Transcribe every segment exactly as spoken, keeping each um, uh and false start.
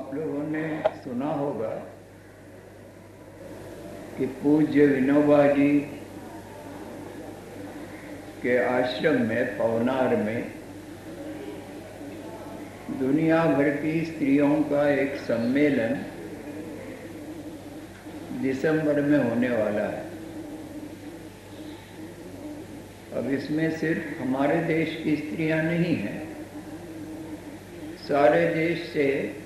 आप लोगों ने सुना होगा कि पूज्य विनोबा जी के आश्रम में पवनार में दुनिया भर की स्त्रियों का एक सम्मेलन दिसंबर में होने वाला है। अब इसमें सिर्फ हमारे देश की स्त्रियां नहीं हैं, सारे देश से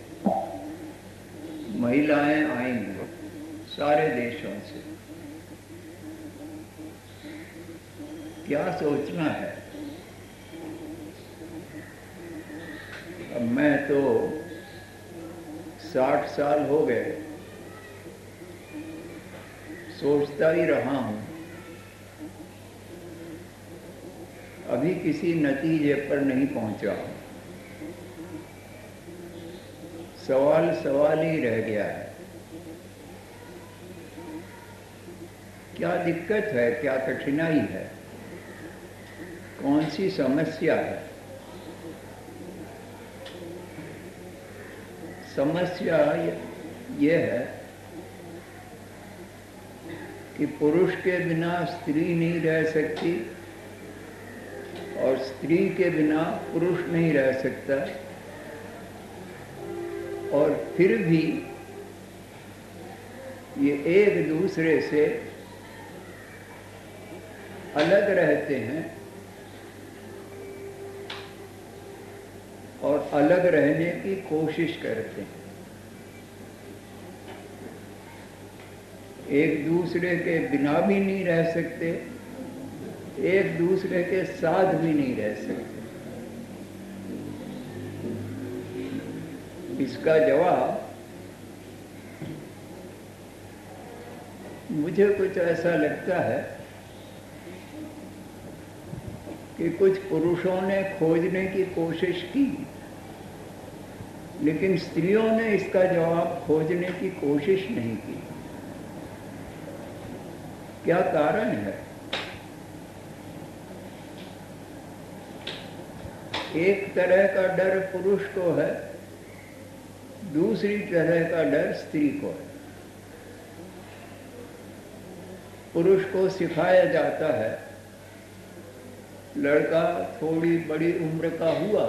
महिलाएं आएंगी, सारे देशों से। क्या सोचना है? अब मैं तो साठ साल हो गए, सोचता ही रहा हूं, अभी किसी नतीजे पर नहीं पहुंचा। सवाल सवाल ही रह गया है। क्या दिक्कत है, क्या कठिनाई है, कौन सी समस्या है? समस्या ये है कि पुरुष के बिना स्त्री नहीं रह सकती और स्त्री के बिना पुरुष नहीं रह सकता, और फिर भी ये एक दूसरे से अलग रहते हैं और अलग रहने की कोशिश करते हैं। एक दूसरे के बिना भी नहीं रह सकते, एक दूसरे के साथ भी नहीं रह सकते। इसका जवाब मुझे कुछ ऐसा लगता है कि कुछ पुरुषों ने खोजने की कोशिश की, लेकिन स्त्रियों ने इसका जवाब खोजने की कोशिश नहीं की। क्या कारण है? एक तरह का डर पुरुष को है, दूसरी तरह का डर स्त्री को है। पुरुष को सिखाया जाता है, लड़का थोड़ी बड़ी उम्र का हुआ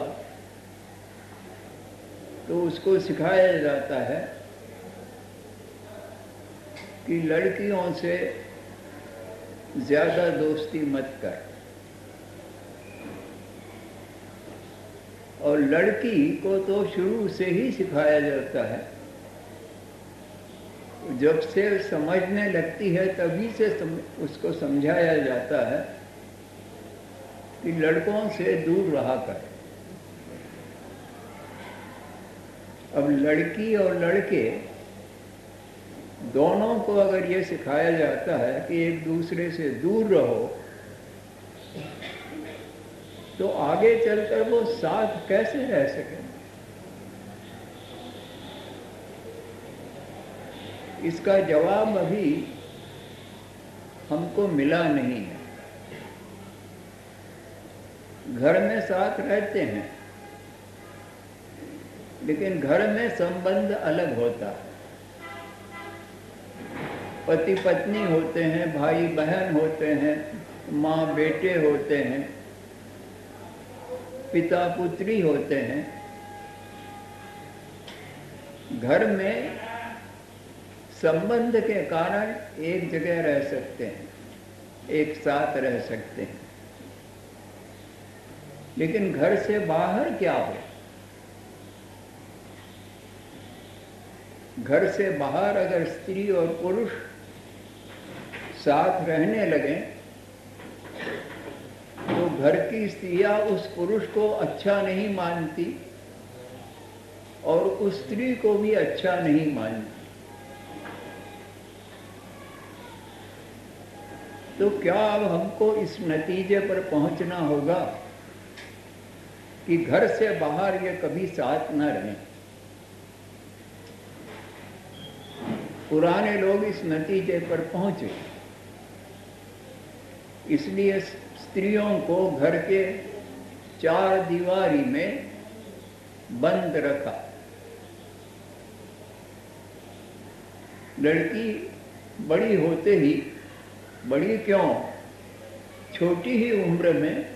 तो उसको सिखाया जाता है कि लड़कियों से ज्यादा दोस्ती मत कर, और लड़की को तो शुरू से ही सिखाया जाता है, जब से समझने लगती है तभी से सम, उसको समझाया जाता है कि लड़कों से दूर रहा कर। अब लड़की और लड़के दोनों को अगर ये सिखाया जाता है कि एक दूसरे से दूर रहो, तो आगे चलकर वो साथ कैसे रह सकें? इसका जवाब अभी हमको मिला नहीं है। घर में साथ रहते हैं, लेकिन घर में संबंध अलग होता है। पति पत्नी होते हैं, भाई बहन होते हैं, माँ बेटे होते हैं, पिता पुत्री होते हैं। घर में संबंध के कारण एक जगह रह सकते हैं, एक साथ रह सकते हैं, लेकिन घर से बाहर क्या हो? घर से बाहर अगर स्त्री और पुरुष साथ रहने लगे तो घर की स्त्रियां उस पुरुष को अच्छा नहीं मानती और उस स्त्री को भी अच्छा नहीं मानती। तो क्या अब हमको इस नतीजे पर पहुंचना होगा कि घर से बाहर ये कभी साथ न रहें? पुराने लोग इस नतीजे पर पहुंचे, इसलिए स्त्रियों को घर के चार दीवारी में बंद रखा। लड़की बड़ी होते ही, बड़ी क्यों, छोटी ही उम्र में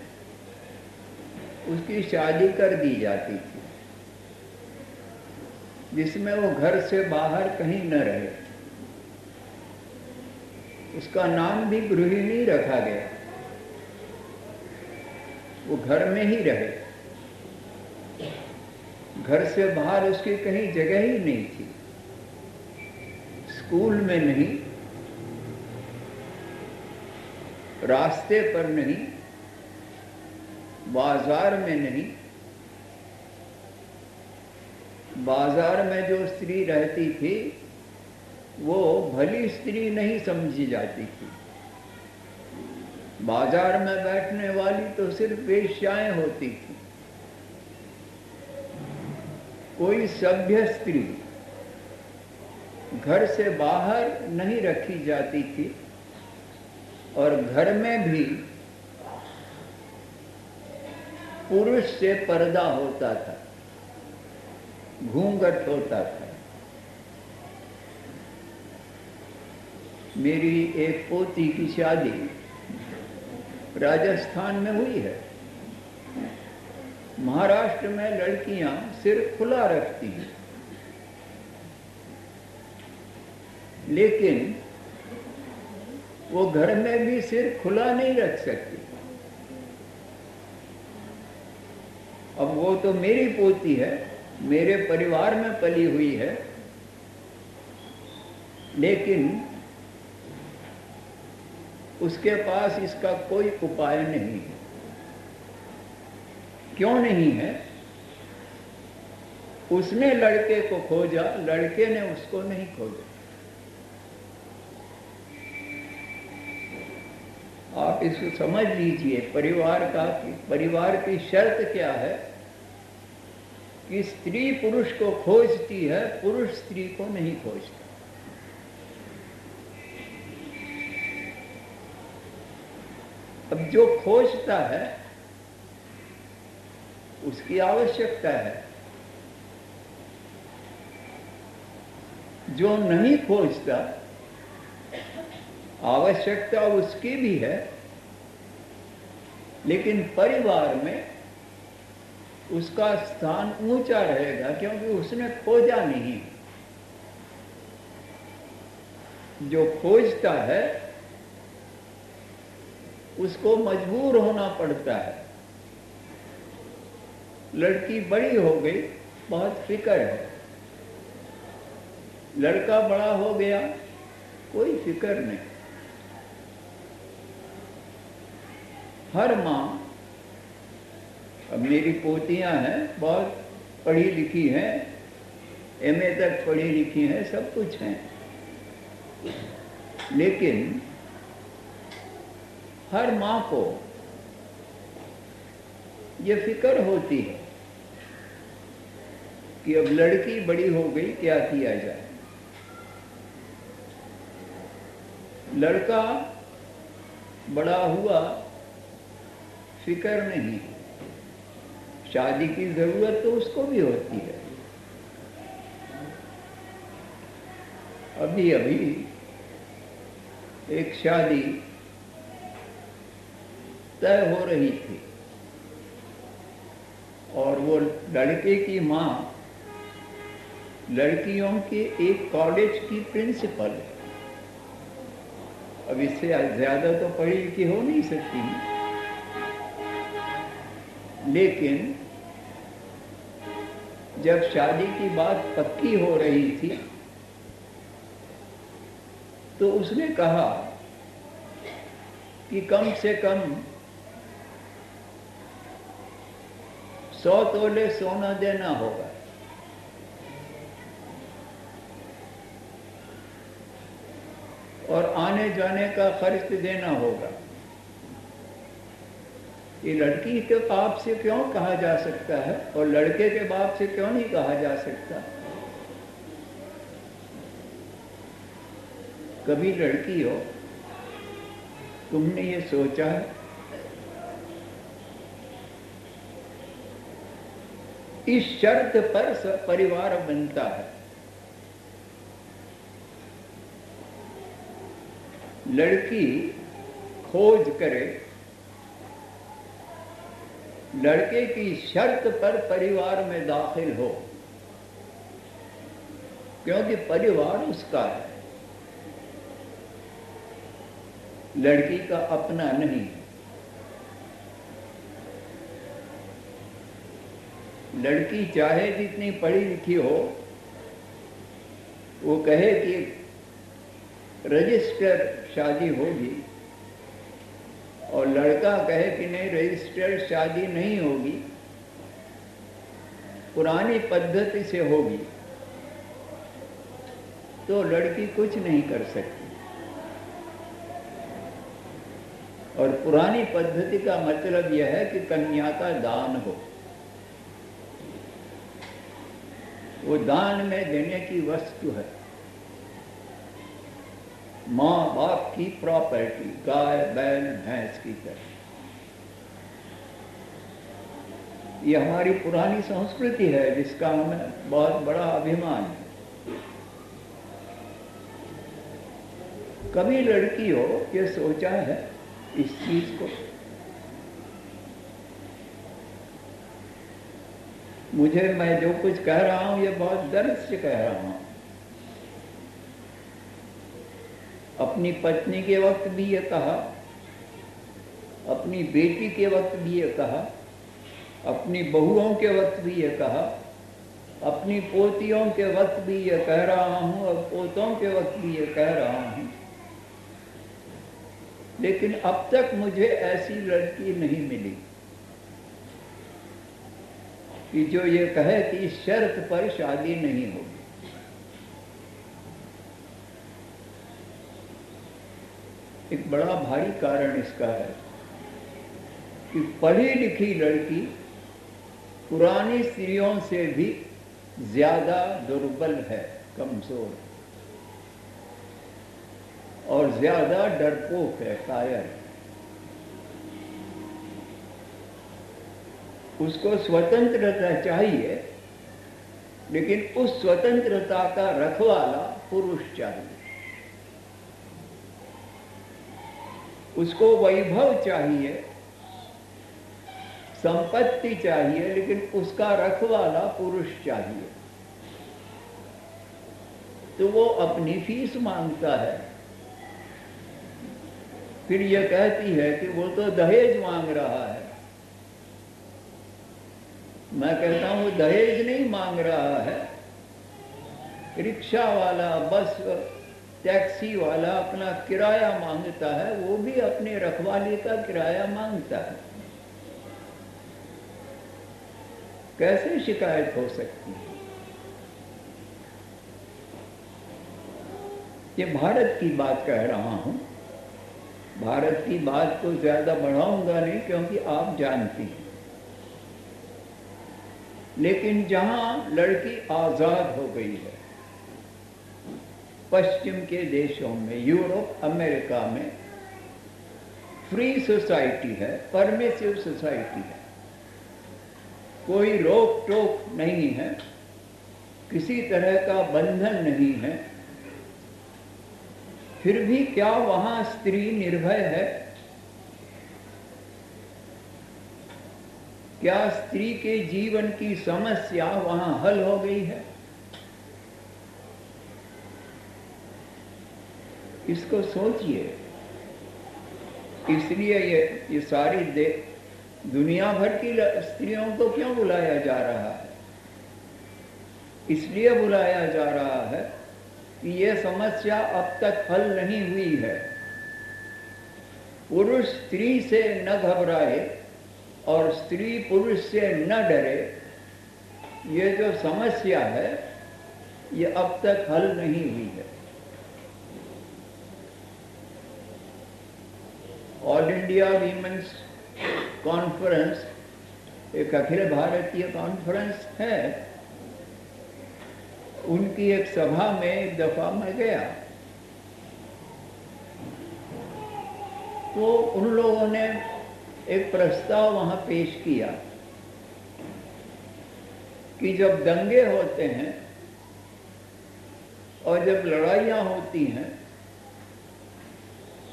उसकी शादी कर दी जाती थी, जिसमें वो घर से बाहर कहीं न रहे। उसका नाम भी गृहिणी रखा गया, वो घर में ही रहे, घर से बाहर उसकी कहीं जगह ही नहीं थी। स्कूल में नहीं, रास्ते पर नहीं, बाजार में नहीं। बाजार में जो स्त्री रहती थी वो भली स्त्री नहीं समझी जाती थी। बाजार में बैठने वाली तो सिर्फ वेश्याएं होती थी। कोई सभ्य स्त्री घर से बाहर नहीं रखी जाती थी और घर में भी पुरुष से पर्दा होता था, घूंघट होता था। मेरी एक पोती की शादी राजस्थान में हुई है। महाराष्ट्र में लड़कियां सिर खुला रखती हैं, लेकिन वो घर में भी सिर खुला नहीं रख सकती। अब वो तो मेरी पोती है, मेरे परिवार में पली हुई है, लेकिन उसके पास इसका कोई उपाय नहीं है। क्यों नहीं है? उसने लड़के को खोजा, लड़के ने उसको नहीं खोजा। आप इसको समझ लीजिए, परिवार का परिवार की शर्त क्या है कि स्त्री पुरुष को खोजती है, पुरुष स्त्री को नहीं खोजता। अब जो खोजता है उसकी आवश्यकता है, जो नहीं खोजता आवश्यकता उसकी भी है, लेकिन परिवार में उसका स्थान ऊंचा रहेगा क्योंकि उसने खोजा नहीं। जो खोजता है उसको मजबूर होना पड़ता है। लड़की बड़ी हो गई, बहुत फिक्र है। लड़का बड़ा हो गया, कोई फिक्र नहीं। हर माँ, अब मेरी पोतियां हैं, बहुत पढ़ी लिखी हैं, एम ए तक पढ़ी लिखी हैं, सब कुछ हैं, लेकिन हर माँ को ये फिक्र होती है कि अब लड़की बड़ी हो गई, क्या किया जाए। लड़का बड़ा हुआ, फिक्र नहीं। शादी की जरूरत तो उसको भी होती है। अभी अभी एक शादी तय हो रही थी और वो लड़के की माँ लड़कियों के एक कॉलेज की प्रिंसिपल है। अब इससे ज्यादा तो पढ़ी लिखी हो नहीं सकती, लेकिन जब शादी की बात पक्की हो रही थी तो उसने कहा कि कम से कम सौ तोले सोना देना होगा। और आने जाने का खर्च देना होगा। ये लड़की के बाप से क्यों कहा जा सकता है और लड़के के बाप से क्यों नहीं कहा जा सकता? कभी लड़की हो, तुमने ये सोचा है इस शर्त पर सब परिवार बनता है लड़की खोज करे, लड़के की शर्त पर परिवार में दाखिल हो, क्योंकि परिवार उसका है, लड़की का अपना नहीं। लड़की चाहे जितनी पढ़ी लिखी हो, वो कहे कि रजिस्टर शादी होगी, और लड़का कहे कि नहीं रजिस्टर शादी नहीं होगी, पुरानी पद्धति से होगी, तो लड़की कुछ नहीं कर सकती। और पुरानी पद्धति का मतलब यह है कि कन्या का दान हो, वो दान में देने की वस्तु है, माँ बाप की प्रॉपर्टी, गाय बैल भैंस की तरह। ये हमारी पुरानी संस्कृति है जिसका हमें बहुत बड़ा अभिमान है। कभी लड़की हो ये सोचा है इस चीज को? मुझे, मैं जो कुछ कह रहा हूं ये बहुत दर्द से कह रहा हूं। अपनी पत्नी के वक्त भी ये कहा, अपनी बेटी के वक्त भी ये कहा, अपनी बहुओं के वक्त भी ये कहा, अपनी पोतियों के वक्त भी ये कह रहा हूं, और पोतों के वक्त भी ये कह रहा हूं। लेकिन अब तक मुझे ऐसी लड़की नहीं मिली कि जो ये कहे कि इस शर्त पर शादी नहीं होगी। एक बड़ा भारी कारण इसका है कि पढ़ी लिखी लड़की पुरानी स्त्रियों से भी ज्यादा दुर्बल है, कमजोर है, और ज्यादा डरपोक है, कायर है। उसको स्वतंत्रता चाहिए, लेकिन उस स्वतंत्रता का रखवाला पुरुष चाहिए। उसको वैभव चाहिए, संपत्ति चाहिए, लेकिन उसका रखवाला पुरुष चाहिए। तो वो अपनी फीस मांगता है, फिर यह कहती है कि वो तो दहेज मांग रहा है। मैं कहता हूं वो दहेज नहीं मांग रहा है, रिक्शा वाला, बस टैक्सी वाला अपना किराया मांगता है, वो भी अपने रखवाले का किराया मांगता है। कैसे शिकायत हो सकती है? ये भारत की बात कह रहा हूं। भारत की बात को ज्यादा बढ़ाऊंगा नहीं, क्योंकि आप जानती हैं। लेकिन जहां लड़की आजाद हो गई है, पश्चिम के देशों में, यूरोप, अमेरिका में फ्री सोसाइटी है, परमिसिव सोसाइटी है, कोई रोक टोक नहीं है, किसी तरह का बंधन नहीं है, फिर भी क्या वहां स्त्री निर्भय है? क्या स्त्री के जीवन की समस्या वहां हल हो गई है? इसको सोचिए। इसलिए ये ये सारी दे दुनिया भर की स्त्रियों को क्यों बुलाया जा रहा है? इसलिए बुलाया जा रहा है कि ये समस्या अब तक हल नहीं हुई है। पुरुष स्त्री से न घबराए और स्त्री पुरुष से न डरे, ये जो समस्या है ये अब तक हल नहीं हुई है। ऑल इंडिया वीमेंस कॉन्फ्रेंस एक अखिल भारतीय कॉन्फ्रेंस है, उनकी एक सभा में एक दफा मैं गया, तो उन लोगों ने एक प्रस्ताव वहां पेश किया कि जब दंगे होते हैं और जब लड़ाइयां होती हैं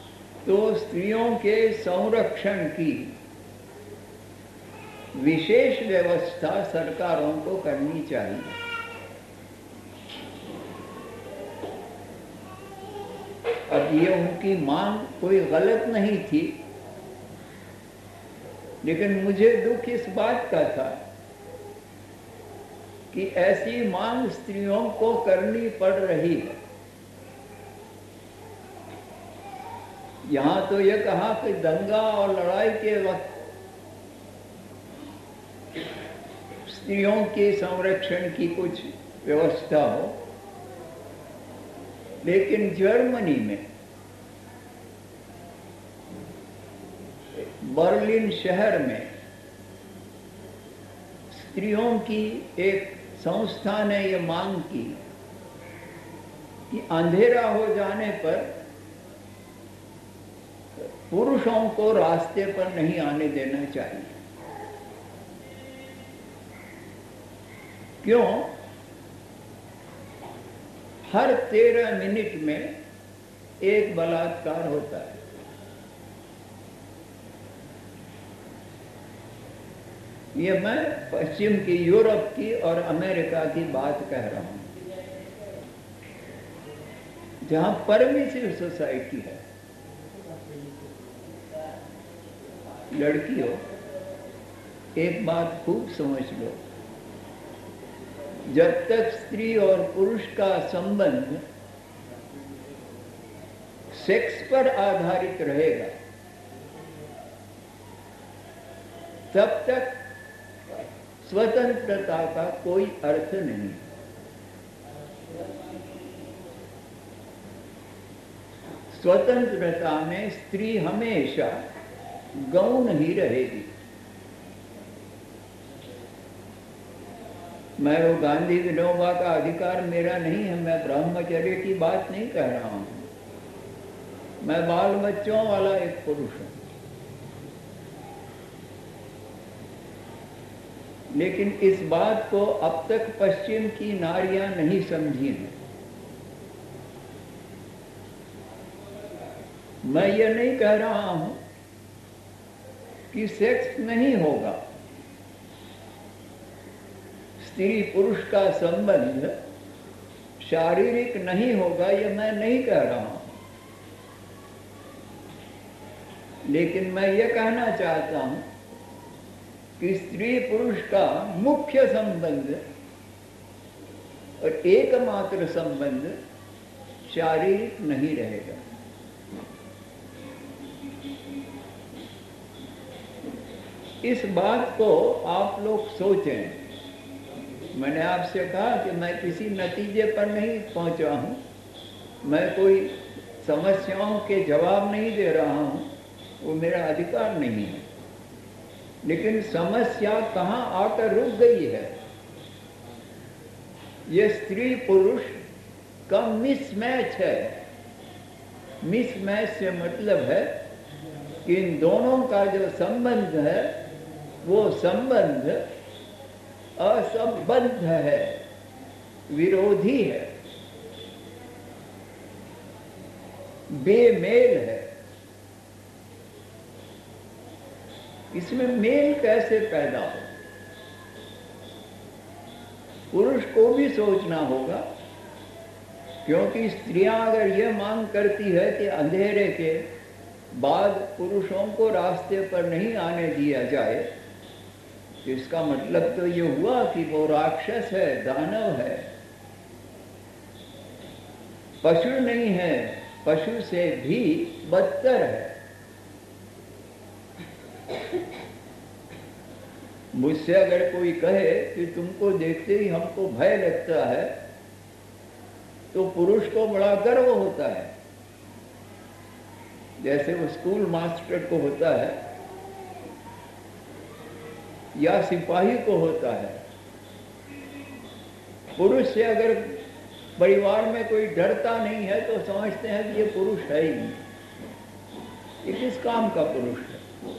तो स्त्रियों के संरक्षण की विशेष व्यवस्था सरकारों को करनी चाहिए। अब ये उनकी मांग कोई गलत नहीं थी, लेकिन मुझे दुख इस बात का था कि ऐसी मांग स्त्रियों को करनी पड़ रही है। यहां तो यह कहा कि दंगा और लड़ाई के वक्त स्त्रियों के संरक्षण की कुछ व्यवस्था हो, लेकिन जर्मनी में बर्लिन शहर में स्त्रियों की एक संस्था ने यह मांग की कि अंधेरा हो जाने पर पुरुषों को रास्ते पर नहीं आने देना चाहिए। क्यों? हर तेरह मिनट में एक बलात्कार होता है। ये मैं पश्चिम की, यूरोप की और अमेरिका की बात कह रहा हूं, जहां परमिसिव सोसाइटी है। लड़कियों, एक बात खूब समझ लो, जब तक स्त्री और पुरुष का संबंध सेक्स पर आधारित रहेगा, तब तक स्वतंत्रता का कोई अर्थ नहीं। स्वतंत्रता में स्त्री हमेशा गौण ही रहेगी। मैं वो गांधी विनोबा का अधिकार मेरा नहीं है, मैं ब्रह्मचर्य की बात नहीं कह रहा हूं। मैं बाल बच्चों वाला एक पुरुष हूं, लेकिन इस बात को अब तक पश्चिम की नारियां नहीं समझी हैं। मैं ये नहीं कह रहा हूं कि सेक्स नहीं होगा, स्त्री पुरुष का संबंध शारीरिक नहीं होगा, ये मैं नहीं कह रहा हूं। लेकिन मैं ये कहना चाहता हूं कि स्त्री पुरुष का मुख्य संबंध और एकमात्र संबंध शारीरिक नहीं रहेगा। इस बात को आप लोग सोचें। मैंने आपसे कहा कि मैं किसी नतीजे पर नहीं पहुंचा हूं, मैं कोई समस्याओं के जवाब नहीं दे रहा हूं, वो मेरा अधिकार नहीं है। लेकिन समस्या कहां आकर रुक गई है? ये स्त्री पुरुष का मिसमैच है। मिसमैच से मतलब है कि इन दोनों का जो संबंध है वो संबंध असंबद्ध है, विरोधी है, बेमेल है। इसमें मेल कैसे पैदा हो? पुरुष को भी सोचना होगा, क्योंकि स्त्रियां अगर यह मांग करती है कि अंधेरे के बाद पुरुषों को रास्ते पर नहीं आने दिया जाए, तो इसका मतलब तो ये हुआ कि वो राक्षस है, दानव है, पशु नहीं है, पशु से भी बदतर है। मुझसे अगर कोई कहे कि तुमको देखते ही हमको भय लगता है, तो पुरुष को बड़ा गर्व होता है, जैसे वो स्कूल मास्टर को होता है या सिपाही को होता है। पुरुष से अगर परिवार में कोई डरता नहीं है तो समझते हैं कि ये पुरुष है ही नहीं। ये किस काम का पुरुष है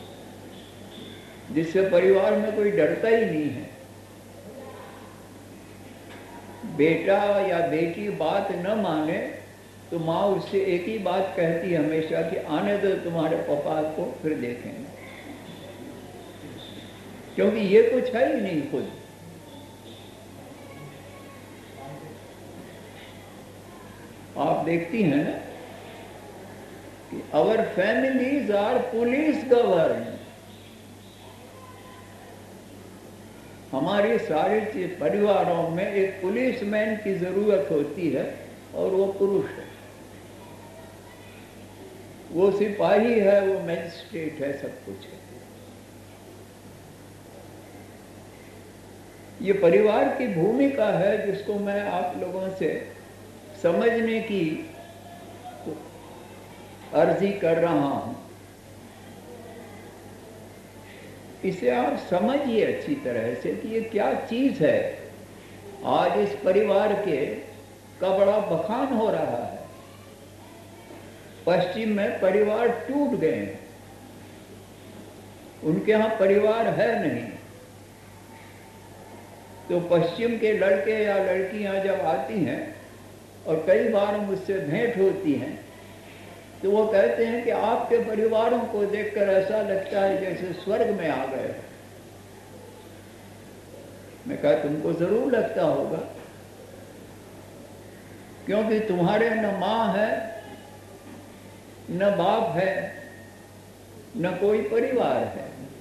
जिससे परिवार में कोई डरता ही नहीं है? बेटा या बेटी बात न माने तो माँ उससे एक ही बात कहती है हमेशा कि आने दो तुम्हारे पापा को, फिर देखेंगे, क्योंकि ये कुछ है ही नहीं खुद। आप देखती हैं ना कि our families are police govern. हमारे सारे परिवारों में एक पुलिसमैन की जरूरत होती है, और वो पुरुष है, वो सिपाही है, वो मैजिस्ट्रेट है, सब कुछ है। ये परिवार की भूमिका है जिसको मैं आप लोगों से समझने की अर्जी कर रहा हूं। इसे आप समझिए अच्छी तरह से कि ये क्या चीज है। आज इस परिवार के का बड़ा बखान हो रहा है। पश्चिम में परिवार टूट गए हैं, उनके यहां परिवार है नहीं। तो पश्चिम के लड़के या लड़कियां जब आती हैं और कई बार मुझसे भेंट होती हैं, तो वो कहते हैं कि आपके परिवारों को देखकर ऐसा लगता है जैसे स्वर्ग में आ गए। मैं कहा तुमको जरूर लगता होगा, क्योंकि तुम्हारे न माँ है, न बाप है, न कोई परिवार है।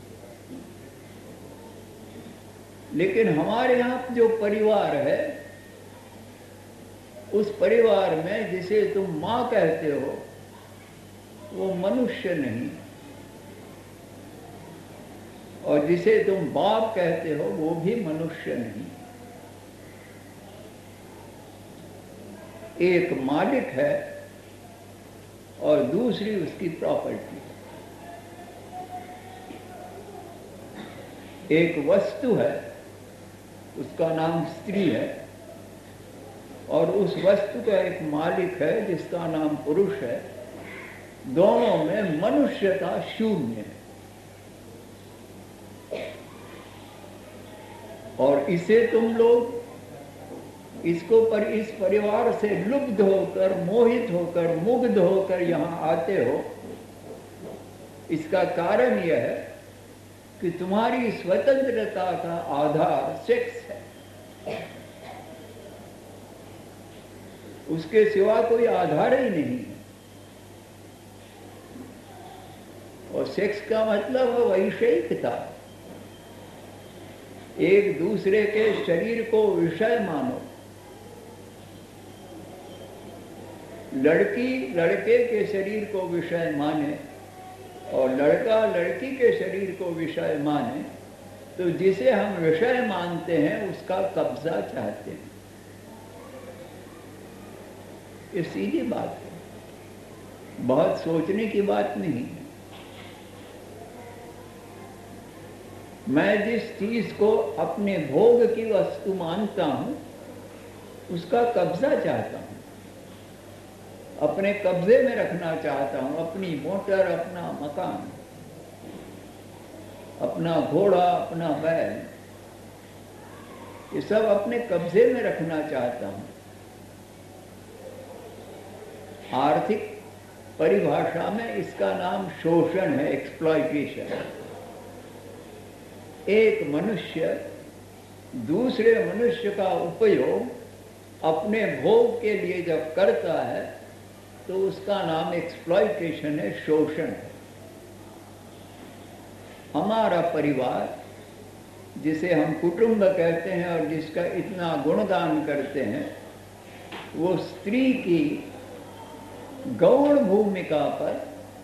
लेकिन हमारे यहाँ जो परिवार है, उस परिवार में जिसे तुम माँ कहते हो वो मनुष्य नहीं, और जिसे तुम बाप कहते हो वो भी मनुष्य नहीं। एक मालिक है और दूसरी उसकी प्रॉपर्टी। एक वस्तु है, उसका नाम स्त्री है, और उस वस्तु का एक मालिक है जिसका नाम पुरुष है। दोनों में मनुष्यता शून्य है। और इसे तुम लोग इसको पर इस परिवार से लुब्ध होकर, मोहित होकर, मुग्ध होकर यहाँ आते हो। इसका कारण यह है कि तुम्हारी स्वतंत्रता का आधार सेक्स है, उसके सिवा कोई आधार ही नहीं है। और सेक्स का मतलब है वैषयिकता, एक दूसरे के शरीर को विषय मानो। लड़की लड़के के शरीर को विषय माने और लड़का लड़की के शरीर को विषय माने, तो जिसे हम विषय मानते हैं उसका कब्जा चाहते हैं। ये सीधी बात है, बहुत सोचने की बात नहीं है। मैं जिस चीज को अपने भोग की वस्तु मानता हूं उसका कब्जा चाहता हूं, अपने कब्जे में रखना चाहता हूं। अपनी मोटर, अपना मकान, अपना घोड़ा, अपना बैल, ये सब अपने कब्जे में रखना चाहता हूं। आर्थिक परिभाषा में इसका नाम शोषण है, एक्सप्लॉयटेशन। एक मनुष्य दूसरे मनुष्य का उपयोग अपने भोग के लिए जब करता है तो उसका नाम एक्सप्लॉयटेशन है, शोषण है। हमारा परिवार, जिसे हम कुटुंब कहते हैं और जिसका इतना गुणगान करते हैं, वो स्त्री की गौण भूमिका पर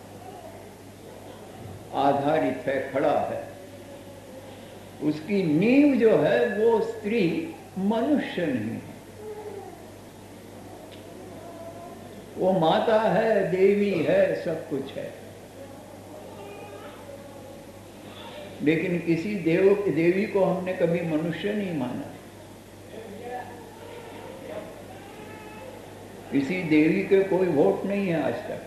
आधारित है, खड़ा है। उसकी नींव जो है वो स्त्री मनुष्य नहीं है, वो माता है, देवी है, सब कुछ है। लेकिन किसी देव देवी को हमने कभी मनुष्य नहीं माना। किसी देवी के कोई वोट नहीं है आज तक।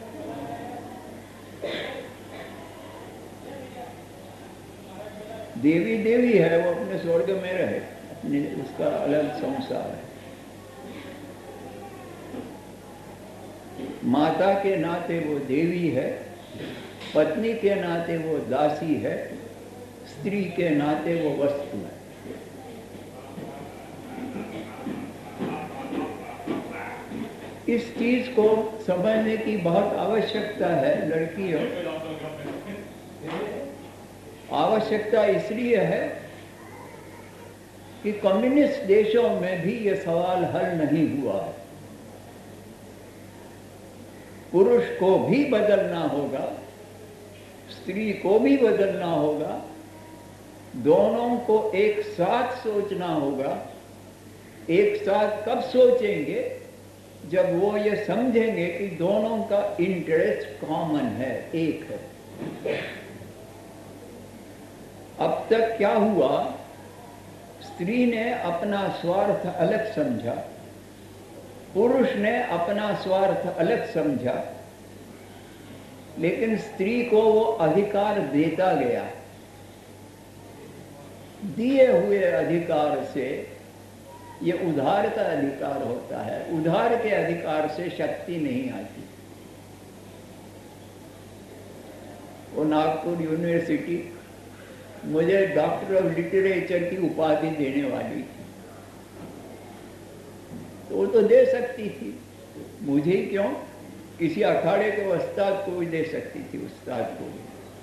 देवी देवी है, वो अपने स्वर्ग में रहे, अपने उसका अलग संसार है। माता के नाते वो देवी है, पत्नी के नाते वो दासी है, स्त्री के नाते वो वस्तु है। इस चीज को समझने की बहुत आवश्यकता है लड़कियों। आवश्यकता इसलिए है कि कम्युनिस्ट देशों में भी ये सवाल हल नहीं हुआ है। पुरुष को भी बदलना होगा, स्त्री को भी बदलना होगा, दोनों को एक साथ सोचना होगा। एक साथ कब सोचेंगे? जब वो ये समझेंगे कि दोनों का इंटरेस्ट कॉमन है, एक है। अब तक क्या हुआ? स्त्री ने अपना स्वार्थ अलग समझा, पुरुष ने अपना स्वार्थ अलग समझा, लेकिन स्त्री को वो अधिकार देता गया। दिए हुए अधिकार से, ये उधार का अधिकार होता है, उधार के अधिकार से शक्ति नहीं आती। वो नागपुर यूनिवर्सिटी मुझे डॉक्टर ऑफ लिटरेचर की उपाधि देने वाली थी, तो वो तो दे सकती थी, मुझे ही क्यों? किसी अखाड़े के उस्ताद को भी दे सकती थी, उस्ताद को भी,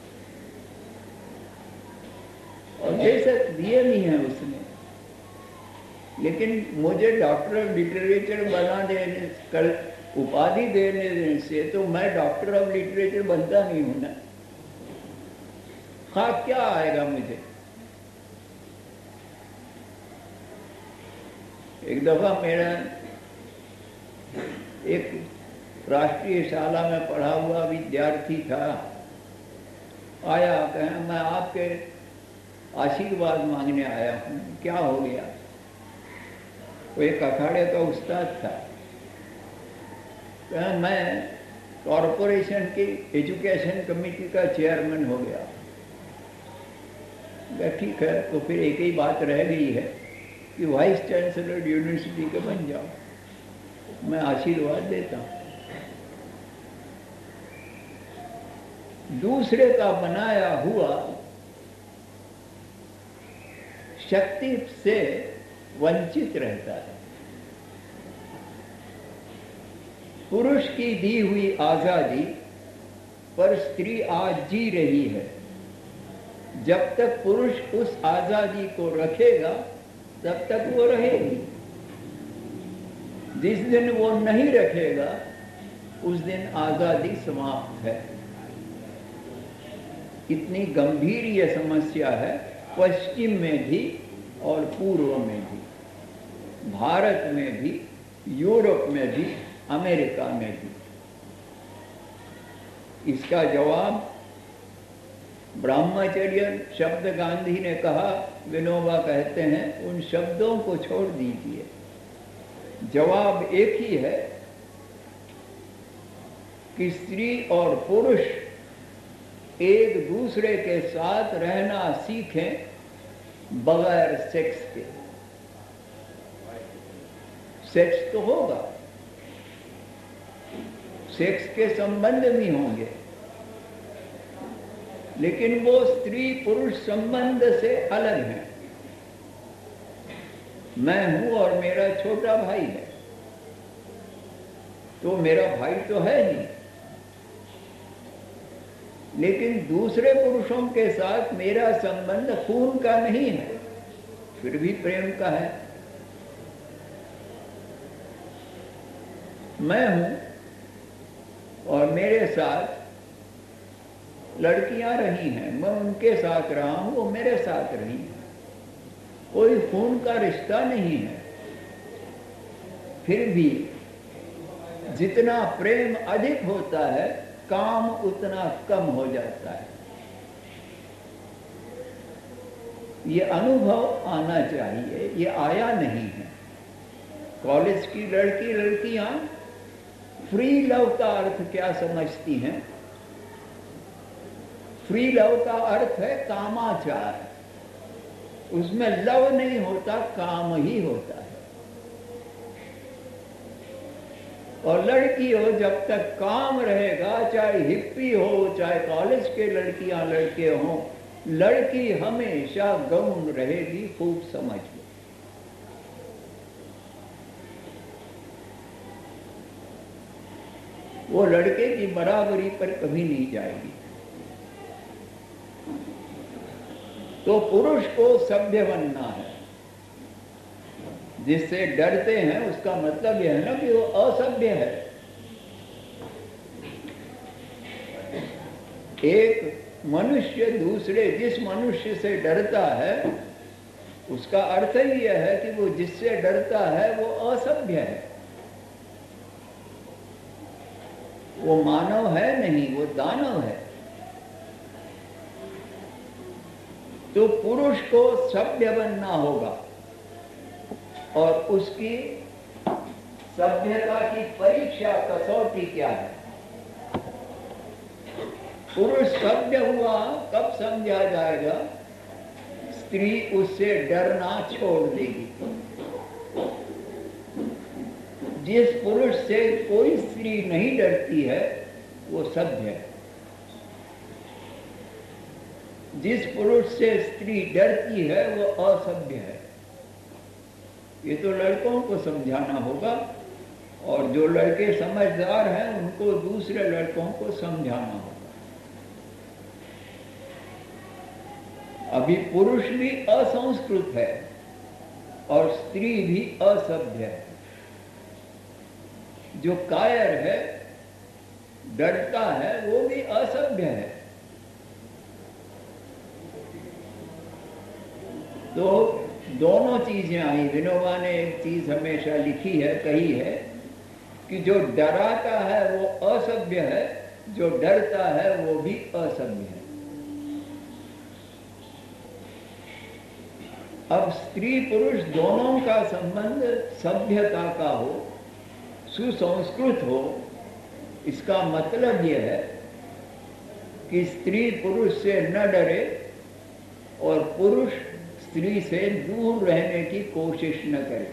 और दे सक दिए नहीं है उसने। लेकिन मुझे डॉक्टर ऑफ लिटरेचर बना देने कर उपाधि देने से तो मैं डॉक्टर ऑफ लिटरेचर बनता नहीं हूं ना। हाँ, क्या आएगा मुझे? एक दफा मेरा एक राष्ट्रीय शाला में पढ़ा हुआ विद्यार्थी था, आया, कहा मैं आपके आशीर्वाद मांगने आया हूं। क्या हो गया? वो एक अखाड़े का उस्ताद था, कहा मैं कॉरपोरेशन की एजुकेशन कमेटी का चेयरमैन हो गया। ठीक है, तो फिर एक ही बात रह गई है कि वाइस चांसलर यूनिवर्सिटी के बन जाओ, मैं आशीर्वाद देता हूं। दूसरे का बनाया हुआ शक्ति से वंचित रहता है। पुरुष की दी हुई आजादी पर स्त्री आज जी रही है। जब तक पुरुष उस आजादी को रखेगा तब तक वो रहेगी। जिस दिन वो नहीं रखेगा उस दिन आजादी समाप्त है। इतनी गंभीर ये समस्या है, पश्चिम में भी और पूर्व में भी, भारत में भी, यूरोप में भी, अमेरिका में भी। इसका जवाब ब्रह्मचर्य शब्द गांधी ने कहा, विनोबा कहते हैं, उन शब्दों को छोड़ दीजिए। जवाब एक ही है कि स्त्री और पुरुष एक दूसरे के साथ रहना सीखें बगैर सेक्स के। सेक्स तो होगा, सेक्स के संबंध भी होंगे, लेकिन वो स्त्री पुरुष संबंध से अलग है। मैं हूं और मेरा छोटा भाई है, तो मेरा भाई तो है नहीं, लेकिन दूसरे पुरुषों के साथ मेरा संबंध खून का नहीं है, फिर भी प्रेम का है। मैं हूं और मेरे साथ लड़कियां रही हैं, मैं उनके साथ रहा हूं, वो मेरे साथ रही हैं। कोई खून का रिश्ता नहीं है। फिर भी जितना प्रेम अधिक होता है, काम उतना कम हो जाता है। ये अनुभव आना चाहिए, ये आया नहीं है। कॉलेज की लड़की लड़कियां फ्री लव का अर्थ क्या समझती हैं? फ्री लव का अर्थ है कामाचार। उसमें लव नहीं होता, काम ही होता है। और लड़की हो जब तक काम रहेगा, चाहे हिप्पी हो चाहे कॉलेज के लड़कियां लड़के हों, लड़की हमेशा गौण रहेगी, खूब समझ लो। वो लड़के की बराबरी पर कभी नहीं जाएगी। तो पुरुष को सभ्य बनना है। जिससे डरते हैं उसका मतलब यह है ना कि वो असभ्य है। एक मनुष्य दूसरे जिस मनुष्य से डरता है उसका अर्थ ही यह है कि वो जिससे डरता है वो असभ्य है, वो मानव है नहीं, वो दानव है। तो पुरुष को सभ्य बनना होगा और उसकी सभ्यता की परीक्षा कसौटी क्या है? पुरुष सभ्य हुआ कब समझा जाएगा? स्त्री उससे डरना छोड़ देगी। जिस पुरुष से कोई स्त्री नहीं डरती है वो सभ्य है। जिस पुरुष से स्त्री डरती है वो असभ्य है। ये तो लड़कों को समझाना होगा और जो लड़के समझदार हैं उनको दूसरे लड़कों को समझाना होगा। अभी पुरुष भी असंस्कृत है और स्त्री भी असभ्य है। जो कायर है, डरता है, वो भी असभ्य है। तो दोनों चीजें आई। विनोबा ने एक चीज हमेशा लिखी है, कही है कि जो डराता है वो असभ्य है, जो डरता है वो भी असभ्य है। अब स्त्री पुरुष दोनों का संबंध सभ्यता का हो, सुसंस्कृत हो। इसका मतलब यह है कि स्त्री पुरुष से न डरे और पुरुष स्त्री से दूर रहने की कोशिश न करे।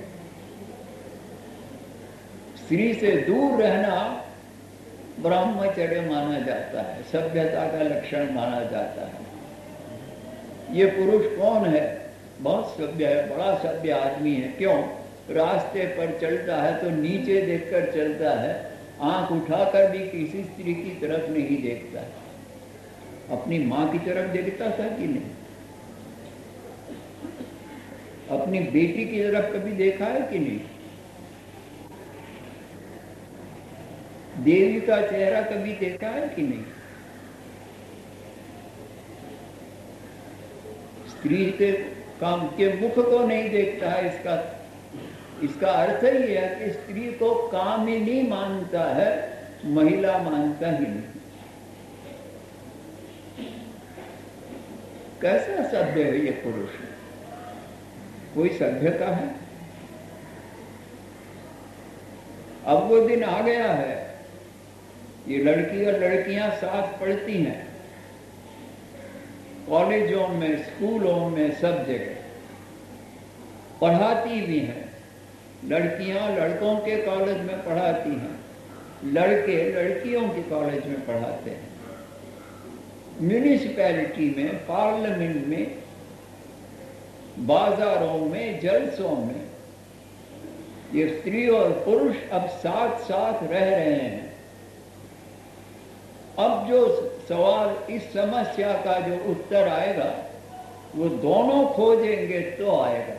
स्त्री से दूर रहना ब्रह्मचर्य माना जाता है, सभ्यता का लक्षण माना जाता है। ये पुरुष कौन है? बहुत सभ्य है, बड़ा सभ्य आदमी है। क्यों? रास्ते पर चलता है तो नीचे देखकर चलता है, आंख उठाकर भी किसी स्त्री की तरफ नहीं देखता है। अपनी माँ की तरफ देखता था कि नहीं? अपनी बेटी की तरफ कभी देखा है कि नहीं? देवी का चेहरा कभी देखा है कि नहीं? स्त्री के काम के मुख को नहीं देखता है। इसका इसका अर्थ ही है कि स्त्री को कामिनी मानता है, महिला मानता ही नहीं। कैसा सभ्य है ये पुरुष? कोई सभ्यता है? अब वो दिन आ गया है, ये लड़की और लड़कियां साथ पढ़ती हैं, कॉलेजों में, स्कूलों में, सब जगह पढ़ाती भी हैं। लड़कियां लड़कों के कॉलेज में पढ़ाती हैं, लड़के लड़कियों के कॉलेज में पढ़ाते हैं। म्यूनिसिपैलिटी में, पार्लियामेंट में, बाजारों में, जलसों में ये स्त्री और पुरुष अब साथ साथ रह रहे हैं। अब जो सवाल, इस समस्या का जो उत्तर आएगा वो दोनों खोजेंगे तो आएगा,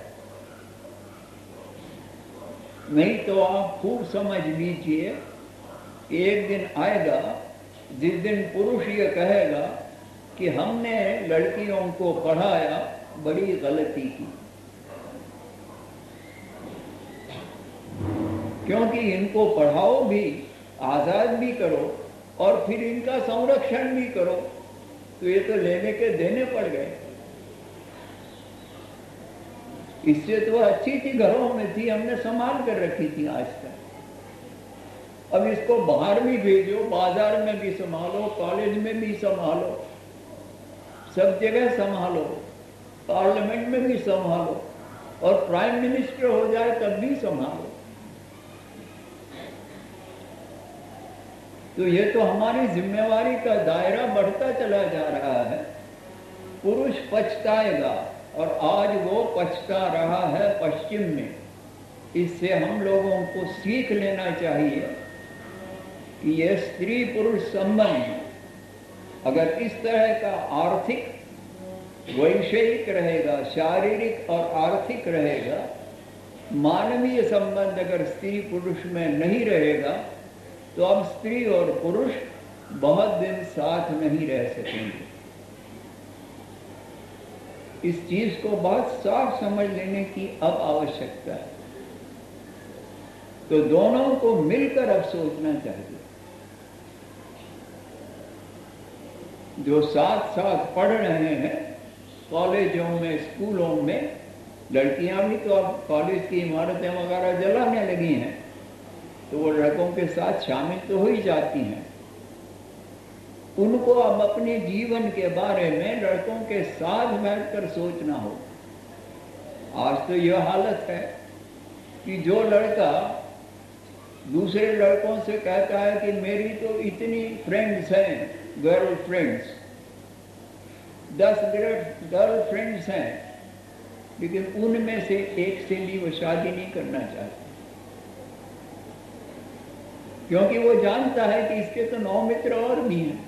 नहीं तो आप खूब समझ लीजिए। एक दिन आएगा जिस दिन पुरुष ये कहेगा कि हमने लड़कियों को पढ़ाया, बड़ी गलती की, क्योंकि इनको पढ़ाओ भी, आजाद भी करो और फिर इनका संरक्षण भी करो, तो ये तो लेने के देने पड़ गए। इससे तो अच्छी थी, घरों में थी, हमने संभाल कर रखी थी आज तक। अब इसको बाहर भी भेजो, बाजार में भी संभालो, कॉलेज में भी संभालो, सब जगह संभालो, पार्लियामेंट में भी संभालो और प्राइम मिनिस्टर हो जाए तब भी संभालो। तो ये तो हमारी जिम्मेवारी का दायरा बढ़ता चला जा रहा है। पुरुष पछताएगा, और आज वो पछता रहा है पश्चिम में। इससे हम लोगों को सीख लेना चाहिए कि यह स्त्री पुरुष संबंध अगर इस तरह का आर्थिक वैषयिक रहेगा, शारीरिक और आर्थिक रहेगा, मानवीय संबंध अगर स्त्री पुरुष में नहीं रहेगा, तो अब स्त्री और पुरुष बहुत दिन साथ नहीं रह सकेंगे। इस चीज को बहुत साफ समझ लेने की अब आवश्यकता है। तो दोनों को मिलकर अब सोचना चाहिए। जो साथ साथ पढ़ रहे हैं कॉलेजों में, स्कूलों में, लड़कियां भी तो अब कॉलेज की इमारतें वगैरह जलाने लगी हैं, तो वो लड़कों के साथ शामिल तो हो ही जाती हैं। उनको अब अपने जीवन के बारे में लड़कों के साथ बैठकर सोचना हो। आज तो यह हालत है कि जो लड़का दूसरे लड़कों से कहता है कि मेरी तो इतनी फ्रेंड्स हैं, गर्ल फ्रेंड्स, दस गर्ल फ्रेंड्स हैं, लेकिन उनमें से एक से भी वो शादी नहीं करना चाहता, क्योंकि वो जानता है कि इसके तो नौ मित्र और भी हैं।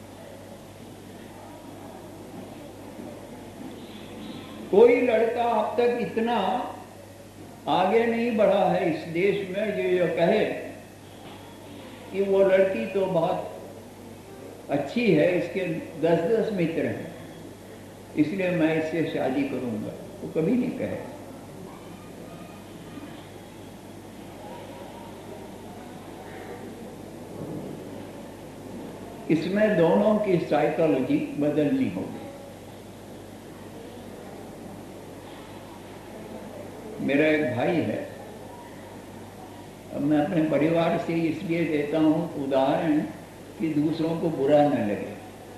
कोई लड़का अब तक इतना आगे नहीं बढ़ा है इस देश में जो ये कहे कि वो लड़की तो बहुत अच्छी है, इसके दस दस मित्र हैं, इसलिए मैं इससे शादी करूंगा। वो कभी नहीं कहे। इसमें दोनों की साइकोलॉजी बदलनी होगी। मेरा एक भाई है, अब मैं अपने परिवार से इसलिए देता हूं उदाहरण कि दूसरों को बुरा न लगे।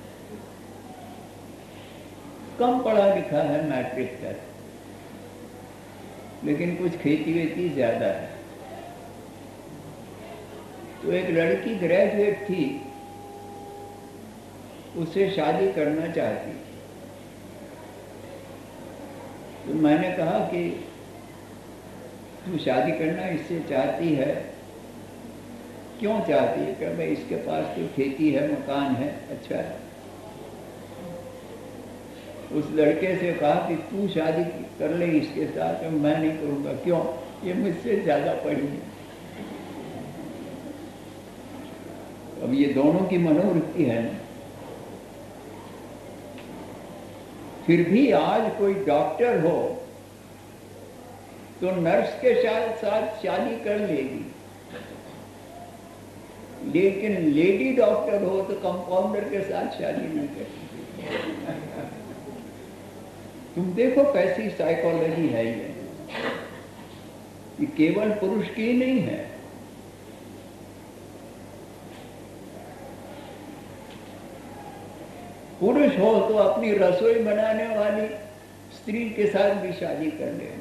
कम पढ़ा लिखा है, मैट्रिक तक, लेकिन कुछ खेती वेती ज्यादा है। तो एक लड़की ग्रेजुएट थी, उससे शादी करना चाहती। तो मैंने कहा कि तू शादी करना इससे चाहती है, क्यों चाहती है? क्या भाई इसके पास तो खेती है, मकान है, अच्छा है। उस लड़के से कहा कि तू शादी कर ले इसके साथ, मैं नहीं करूंगा। क्यों? ये मुझसे ज्यादा पढ़ी है। अब ये दोनों की मनोवृत्ति है ना। फिर भी आज कोई डॉक्टर हो तो नर्स के साथ साथ शादी कर लेगी, लेकिन लेडी डॉक्टर हो तो कंपाउंडर के साथ शादी नहीं करती। तुम देखो कैसी साइकोलॉजी है ये। ये केवल पुरुष की नहीं है। पुरुष हो तो अपनी रसोई बनाने वाली स्त्री के साथ भी शादी कर ले,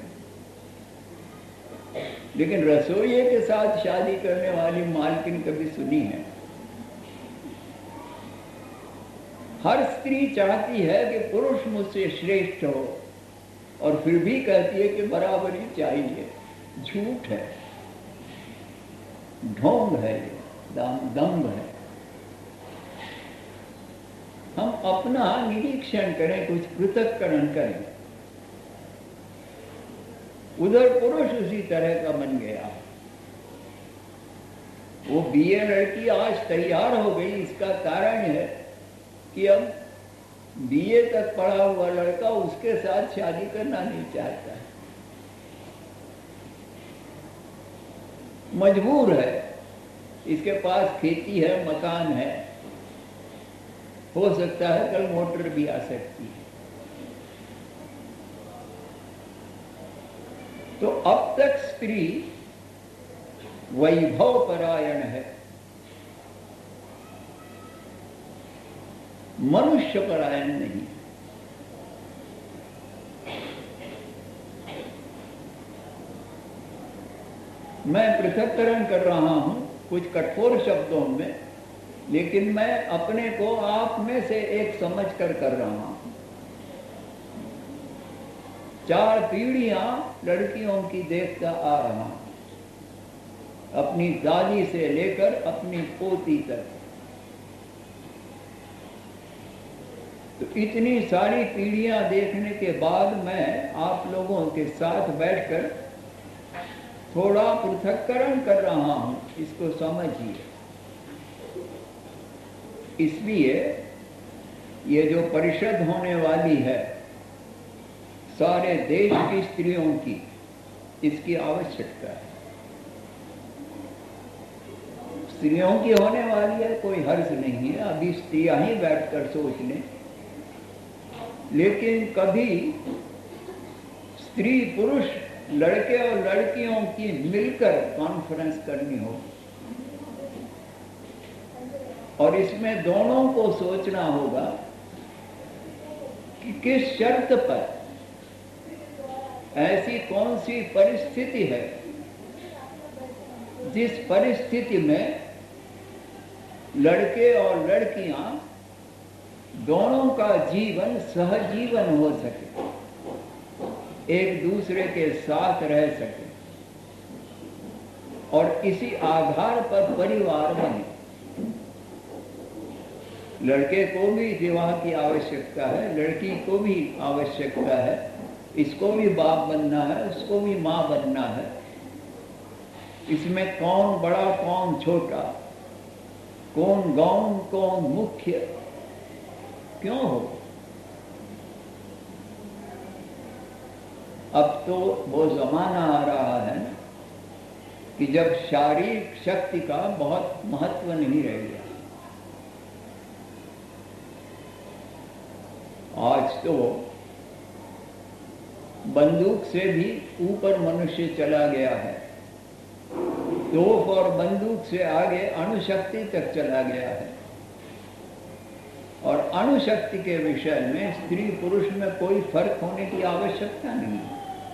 लेकिन रसोइये के साथ शादी करने वाली मालकिन कभी सुनी है? हर स्त्री चाहती है कि पुरुष मुझसे श्रेष्ठ हो, और फिर भी कहती है कि बराबरी चाहिए। झूठ है, ढोंग है, दंभ है। हम अपना निरीक्षण करें, कुछ पृथक्करण करें। उधर पुरुष उसी तरह का बन गया। वो बीए लड़की आज तैयार हो गई, इसका कारण है कि अब बीए तक पढ़ा हुआ लड़का उसके साथ शादी करना नहीं चाहता है, मजबूर है। इसके पास खेती है, मकान है, हो सकता है कल मोटर भी आ सकती है। तो अब तक स्त्री वैभव परायण है, मनुष्य परायण नहीं। मैं पृथक्करण कर रहा हूं कुछ कठोर शब्दों में, लेकिन मैं अपने को आप में से एक समझ कर कर रहा हूं। चार पीढ़ियां लड़कियों की देखता आ रहा हूं, अपनी दादी से लेकर अपनी पोती तक। तो इतनी सारी पीढ़ियां देखने के बाद मैं आप लोगों के साथ बैठकर थोड़ा पृथक्करण कर रहा हूं, इसको समझिए। इसलिए ये जो परिषद होने वाली है सारे देश की स्त्रियों की, इसकी आवश्यकता है। स्त्रियों की होने वाली है, कोई हर्ज नहीं है, अभी स्त्रियां ही बैठकर सोच लें। लेकिन कभी स्त्री पुरुष, लड़के और लड़कियों की मिलकर कॉन्फ्रेंस करनी होगी, और इसमें दोनों को सोचना होगा कि किस शर्त पर, ऐसी कौन सी परिस्थिति है जिस परिस्थिति में लड़के और लड़कियां दोनों का जीवन सहजीवन हो सके, एक दूसरे के साथ रह सके, और इसी आधार पर परिवार बने। लड़के को भी विवाह की आवश्यकता है, लड़की को भी आवश्यकता है, इसको भी बाप बनना है, उसको भी माँ बनना है। इसमें कौन बड़ा कौन छोटा, कौन गौण कौन मुख्य क्यों हो? अब तो वो जमाना आ रहा है ना कि जब शारीरिक शक्ति का बहुत महत्व नहीं रह गया। आज तो बंदूक से भी ऊपर मनुष्य चला गया है, तोप और बंदूक से आगे अणुशक्ति तक चला गया है, और अणुशक्ति के विषय में स्त्री पुरुष में कोई फर्क होने की आवश्यकता नहीं है।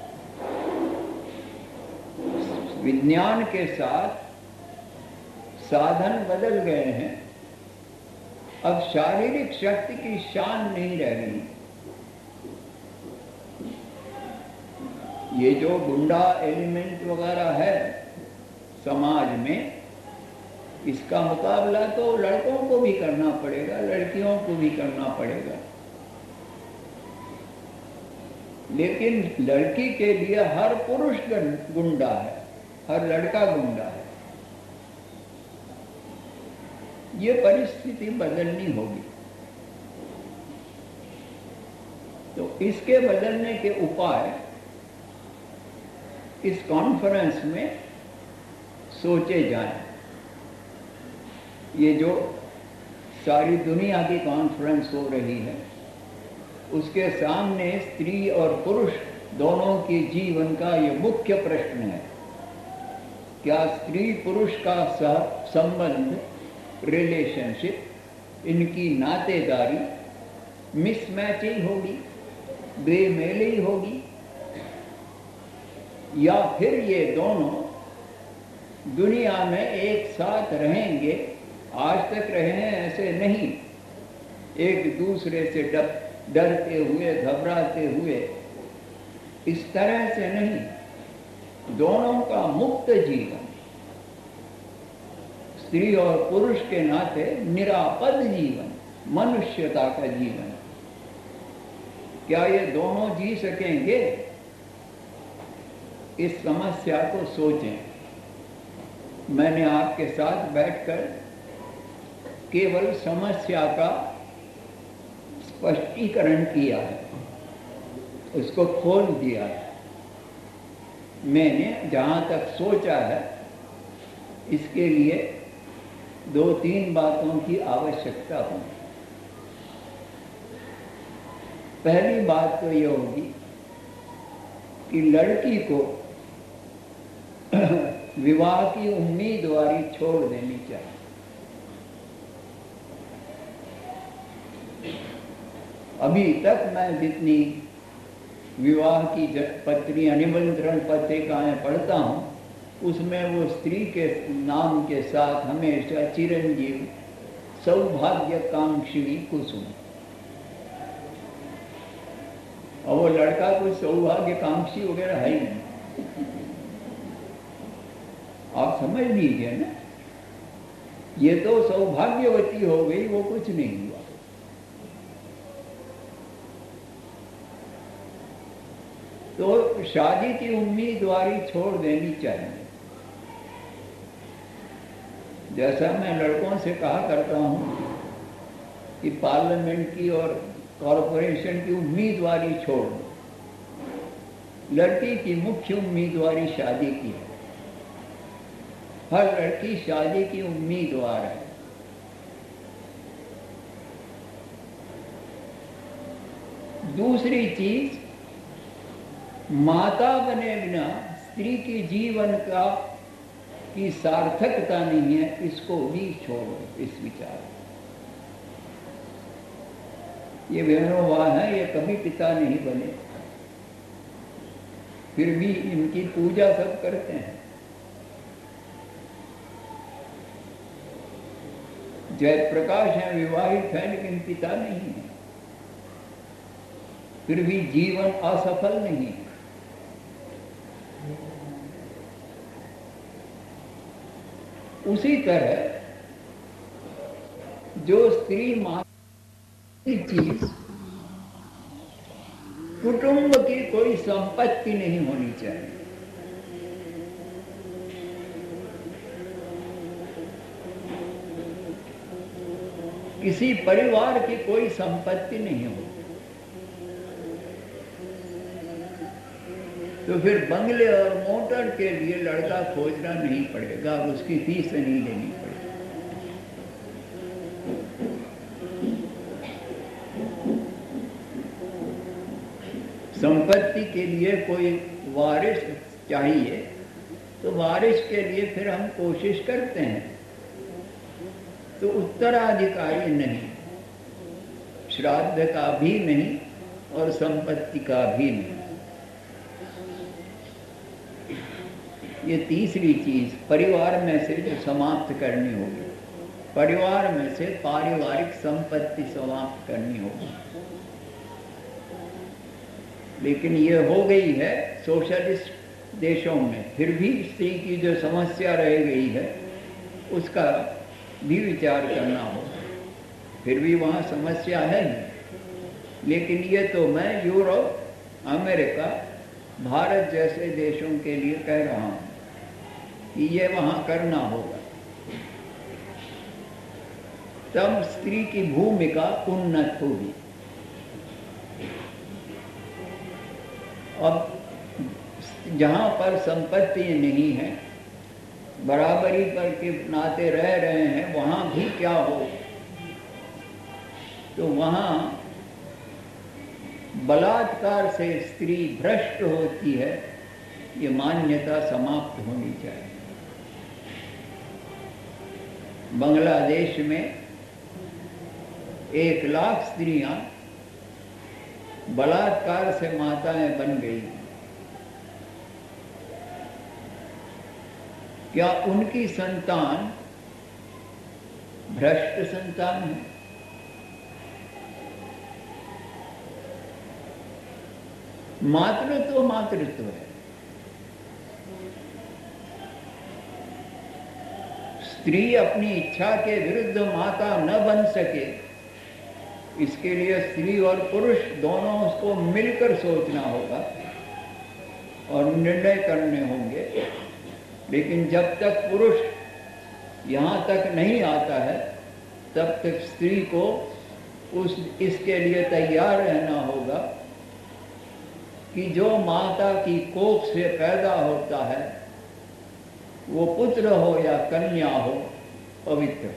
विज्ञान के साथ साधन बदल गए हैं, अब शारीरिक शक्ति की शान नहीं रह गई। ये जो गुंडा एलिमेंट वगैरह है समाज में, इसका मुकाबला तो लड़कों को भी करना पड़ेगा, लड़कियों को भी करना पड़ेगा। लेकिन लड़की के लिए हर पुरुष गुंडा है, हर लड़का गुंडा है। ये परिस्थिति बदलनी होगी। तो इसके बदलने के उपाय इस कॉन्फ्रेंस में सोचे जाएं। ये जो सारी दुनिया की कॉन्फ्रेंस हो रही है, उसके सामने स्त्री और पुरुष दोनों के जीवन का ये मुख्य प्रश्न है। क्या स्त्री पुरुष का संबंध, रिलेशनशिप, इनकी नातेदारी मिसमैच ही होगी, बेमेल ही होगी, या फिर ये दोनों दुनिया में एक साथ रहेंगे? आज तक रहे हैं ऐसे नहीं, एक दूसरे से डर डरते हुए, घबराते हुए, इस तरह से नहीं। दोनों का मुक्त जीवन, स्त्री और पुरुष के नाते निरापद जीवन, मनुष्यता का जीवन, क्या ये दोनों जी सकेंगे? इस समस्या को सोचें। मैंने आपके साथ बैठकर केवल समस्या का स्पष्टीकरण किया है, उसको खोल दिया है। मैंने जहाँ तक सोचा है, इसके लिए दो तीन बातों की आवश्यकता होगी। पहली बात तो ये होगी कि लड़की को विवाह की उम्मीदवारी छोड़ देनी चाहिए। अभी तक मैं जितनी विवाह की पत्रियां, निमंत्रण पत्रिकाएं पढ़ता हूँ, उसमें वो स्त्री के नाम के साथ हमेशा चिरंजीव सौभाग्यकांक्षिणी कुसुम। और वो लड़का कोई सौभाग्यकांक्षी वगैरह है ही नहीं। आप समझ लीजिए ना, ये तो सौभाग्यवती हो गई, वो कुछ नहीं हुआ। तो शादी की उम्मीदवारी छोड़ देनी चाहिए। जैसा मैं लड़कों से कहा करता हूं कि पार्लियामेंट की और कॉरपोरेशन की उम्मीदवारी छोड़ दो, लड़की की मुख्य उम्मीदवारी शादी की है। हर लड़की शादी की उम्मीदवार है। दूसरी चीज, माता बने बिना स्त्री की जीवन का की सार्थकता नहीं है, इसको भी छोड़ो, इस विचार। ये विनोबा है, ये कभी पिता नहीं बने, फिर भी इनकी पूजा सब करते हैं। जयप्रकाश हैं, विवाहित हैं, लेकिन पिता नहीं है, फिर भी जीवन असफल नहीं है। उसी तरह जो स्त्री मां की चीज कुटुंब की कोई संपत्ति नहीं होनी चाहिए। किसी परिवार की कोई संपत्ति नहीं होती। तो फिर बंगले और मोटर के लिए लड़का खोजना नहीं पड़ेगा, उसकी फीस नहीं लेनी पड़ेगी। संपत्ति के लिए कोई वारिस चाहिए, तो वारिस के लिए फिर हम कोशिश करते हैं, तो उत्तराधिकारी नहीं, श्राद्ध का भी नहीं और संपत्ति का भी नहीं। ये तीसरी चीज परिवार में से जो समाप्त करनी होगी, परिवार में से पारिवारिक संपत्ति समाप्त करनी होगी। लेकिन ये हो गई है सोशलिस्ट देशों में, फिर भी स्त्री की जो समस्या रह गई है उसका भी विचार करना होगा। फिर भी वहाँ समस्या है ही। लेकिन ये तो मैं यूरोप, अमेरिका, भारत जैसे देशों के लिए कह रहा हूँ कि ये वहाँ करना होगा, तब स्त्री की भूमिका उन्नत होगी। अब जहाँ पर संपत्ति नहीं है, बराबरी पर के नाते रह रहे हैं, वहाँ भी क्या हो, तो वहाँ बलात्कार से स्त्री भ्रष्ट होती है, ये मान्यता समाप्त होनी चाहिए। बांग्लादेश में एक लाख स्त्रियां बलात्कार से माताएं बन गई। क्या उनकी संतान भ्रष्ट संतान है? मातृत्व मातृत्व है। स्त्री अपनी इच्छा के विरुद्ध माता न बन सके, इसके लिए स्त्री और पुरुष दोनों उसको मिलकर सोचना होगा और निर्णय करने होंगे। लेकिन जब तक पुरुष यहाँ तक नहीं आता है, तब तक स्त्री को उस इसके लिए तैयार रहना होगा कि जो माता की कोख से पैदा होता है, वो पुत्र हो या कन्या हो, पवित्र।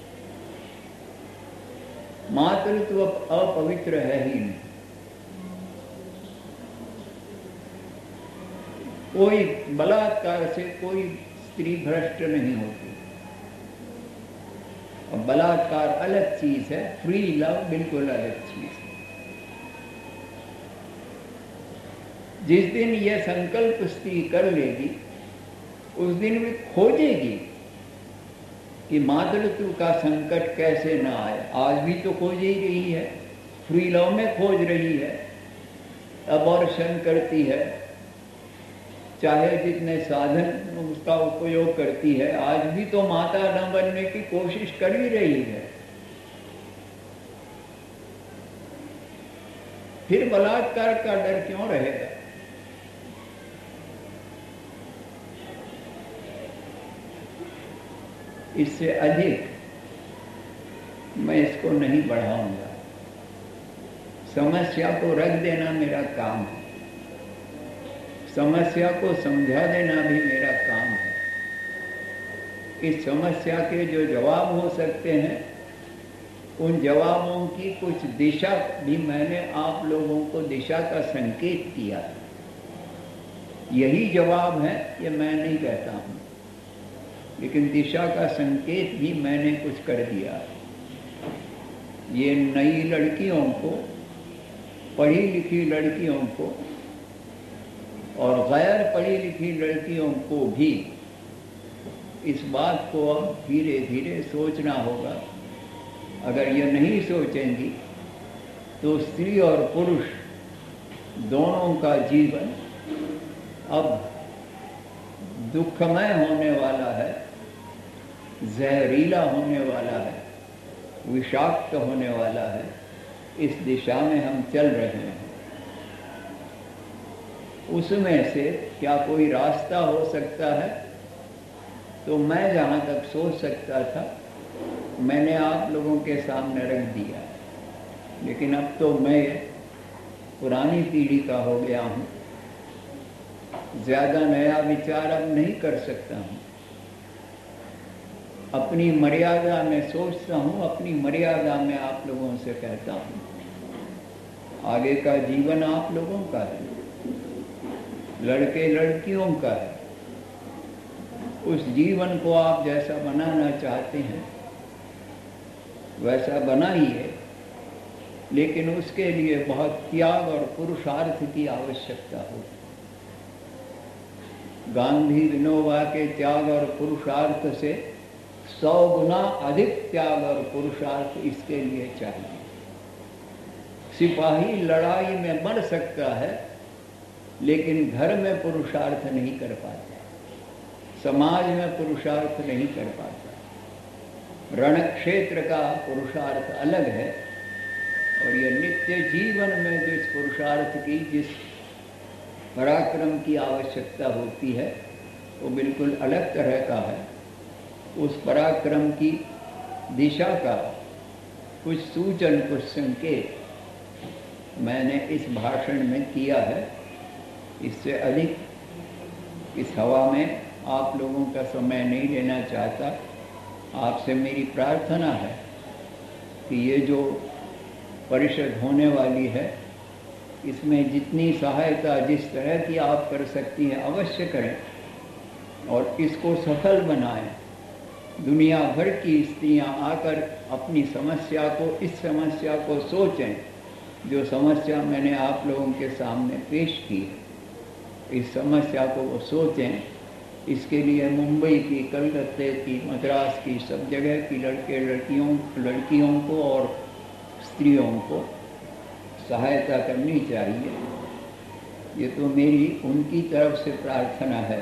मातृत्व अपवित्र है ही नहीं। कोई बलात्कार से कोई स्त्री भ्रष्ट नहीं होती। और बलात्कार अलग चीज है, फ्री लव बिल्कुल अलग चीज है। जिस दिन यह संकल्प स्त्री कर लेगी, उस दिन भी खोजेगी कि मातृत्व का संकट कैसे न आए। आज भी तो खोज ही रही है, फ्री लव में खोज रही है, अबॉर्शन करती है, चाहे जितने साधन उसका उपयोग करती है, आज भी तो माता न बनने की कोशिश कर ही रही है। फिर बलात्कार का डर क्यों रहेगा? इससे अधिक मैं इसको नहीं बढ़ाऊंगा। समस्या को रख देना मेरा काम है, समस्या को समझा देना भी मेरा काम है। इस समस्या के जो जवाब हो सकते हैं, उन जवाबों की कुछ दिशा भी मैंने आप लोगों को दिशा का संकेत किया है। यही जवाब है ये मैं नहीं कहता हूँ, लेकिन दिशा का संकेत भी मैंने कुछ कर दिया है। ये नई लड़कियों को, पढ़ी लिखी लड़कियों को और गैर पढ़ी लिखी लड़कियों को भी इस बात को अब धीरे धीरे सोचना होगा। अगर ये नहीं सोचेंगी तो स्त्री और पुरुष दोनों का जीवन अब दुखमय होने वाला है, जहरीला होने वाला है, विषाक्त होने वाला है। इस दिशा में हम चल रहे हैं। उसमें से क्या कोई रास्ता हो सकता है? तो मैं जहाँ तक सोच सकता था मैंने आप लोगों के सामने रख दिया, लेकिन अब तो मैं पुरानी पीढ़ी का हो गया हूँ, ज़्यादा नया विचार अब नहीं कर सकता हूँ। अपनी मर्यादा में सोचता हूँ, अपनी मर्यादा में आप लोगों से कहता हूँ। आगे का जीवन आप लोगों का है, लड़के लड़कियों का है। उस जीवन को आप जैसा बनाना चाहते हैं वैसा बनाइए, लेकिन उसके लिए बहुत त्याग और पुरुषार्थ की आवश्यकता होगी। गांधी विनोबा के त्याग और पुरुषार्थ से सौ गुना अधिक त्याग और पुरुषार्थ इसके लिए चाहिए। सिपाही लड़ाई में मर सकता है, लेकिन घर में पुरुषार्थ नहीं कर पाता, समाज में पुरुषार्थ नहीं कर पाता। रण क्षेत्र का पुरुषार्थ अलग है, और यह नित्य जीवन में जिस पुरुषार्थ की, जिस पराक्रम की आवश्यकता होती है, वो बिल्कुल अलग तरह का है। उस पराक्रम की दिशा का कुछ सूचन, कुछ संकेत मैंने इस भाषण में किया है। इससे अधिक इस हवा में आप लोगों का समय नहीं लेना चाहता। आपसे मेरी प्रार्थना है कि ये जो परिषद होने वाली है, इसमें जितनी सहायता जिस तरह की आप कर सकती हैं अवश्य करें, और इसको सफल बनाएं। दुनिया भर की स्त्रियां आकर अपनी समस्या को, इस समस्या को सोचें जो समस्या मैंने आप लोगों के सामने पेश की है। इस समस्या को वो सोचें। इसके लिए मुंबई की, कलकत्ते की, मद्रास की, सब जगह की लड़के लड़कियों लड़कियों को और स्त्रियों को सहायता करनी चाहिए। ये तो मेरी उनकी तरफ से प्रार्थना है,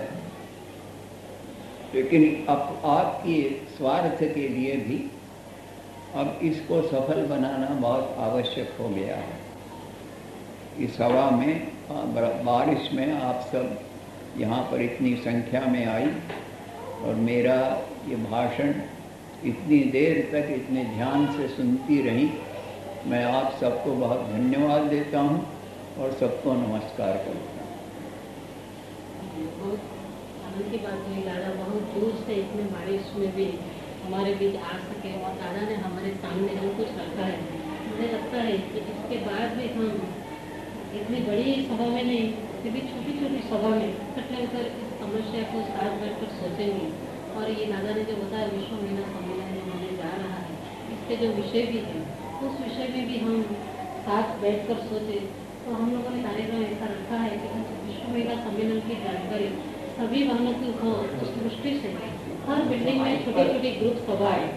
लेकिन अब आपकी स्वार्थ के लिए भी अब इसको सफल बनाना बहुत आवश्यक हो गया है। इस हवा में, बारिश में आप सब यहाँ पर इतनी संख्या में आई और मेरा ये भाषण इतनी देर तक इतने ध्यान से सुनती रही। मैं आप सबको बहुत धन्यवाद देता हूँ और सबको नमस्कार करता हूँ। बहुत आनंद की बात हुई, दादा बहुत दूर से इतने बारिश में भी हमारे बीच आ सके और दादा ने हमारे सामने जो कुछ रखा है, मुझे लगता है कि इसके बाद भी हम इतनी बड़ी सभा में नहीं, फिर भी छोटी छोटी सभा में इकट्ठे होकर इस समस्या को साथ बैठकर सोचेंगे। और ये दादा ने जो बताया विश्व महिला सम्मेलन में होने जा रहा है, इसके जो विषय भी है उस विषय में भी हम साथ बैठकर सोचे। तो हम लोगों ने कार्यक्रम ऐसा रखा है कि विश्व महिला सम्मेलन की जानकारी सभी बहनों की हो उस दृष्टि से हर बिल्डिंग में छोटी छोटी ग्रुप सभा है।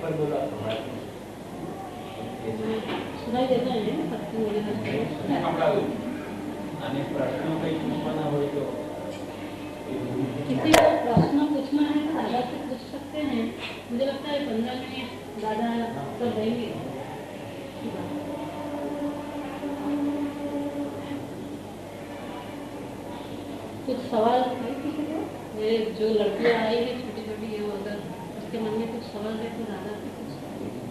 सुनाई देता है सबकी किसी को प्रश्न पूछना है तो दादा से पूछ सकते हैं। मुझे लगता है पंद्रह मिनट दादा कर देंगे। कुछ सवाल है किसी को? मेरे जो लड़कियां आई है छोटी छोटी है, वो अगर उसके मन में कुछ सवाल है तो दादा से पूछ सकते हैं।